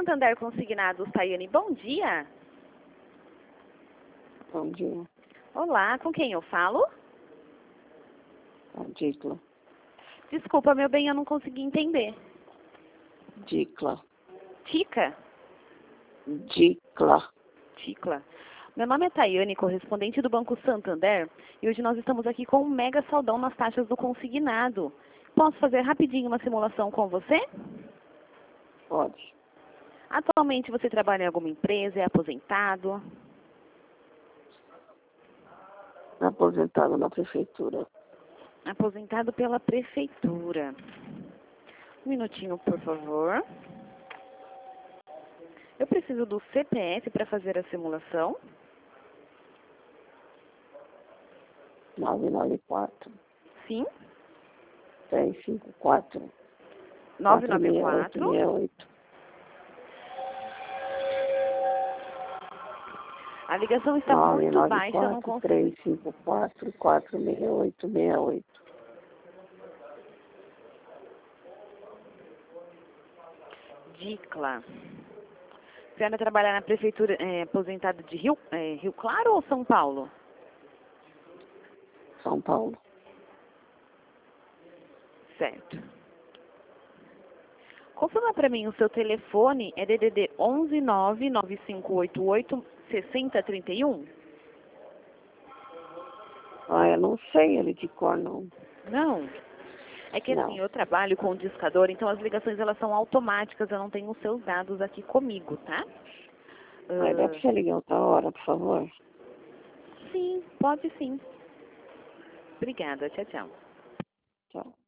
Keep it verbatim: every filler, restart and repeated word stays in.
Santander Consignados, Tayane, bom dia. Bom dia. Olá, com quem eu falo? A Dicla. Desculpa, meu bem, eu não consegui entender. Dicla. Tica? Dicla. Ticla. Meu nome é Tayane, correspondente do Banco Santander, e hoje nós estamos aqui com um mega saldão nas taxas do consignado. Posso fazer rapidinho uma simulação com você? Pode. Atualmente você trabalha em alguma empresa, é aposentado? Aposentado na prefeitura. Aposentado pela prefeitura. Um minutinho, por favor. Eu preciso do C P F para fazer a simulação. nove nove quatro, Sim. três cinco quatro, nove quatro nove seis oito quatro. seis oito. A ligação está muito baixa, eu não nove nove quatro, consigo. três cinco quatro, quatro seis oito seis oito. Dicla. A senhora trabalha na prefeitura é, aposentada de Rio, é, Rio Claro ou São Paulo? São Paulo. Certo. Confirma para mim o seu telefone, é D D D onze nove nove cinco oito oito seis zero três um? Ah, eu não sei ele de cor, não. Não. É que Não. assim, eu trabalho com o discador, então as ligações elas são automáticas, eu não tenho os seus dados aqui comigo, tá? Ah, dá Ah, pra você ligar outra hora, por favor? sim, pode sim. Obrigada, tchau, tchau. Tchau.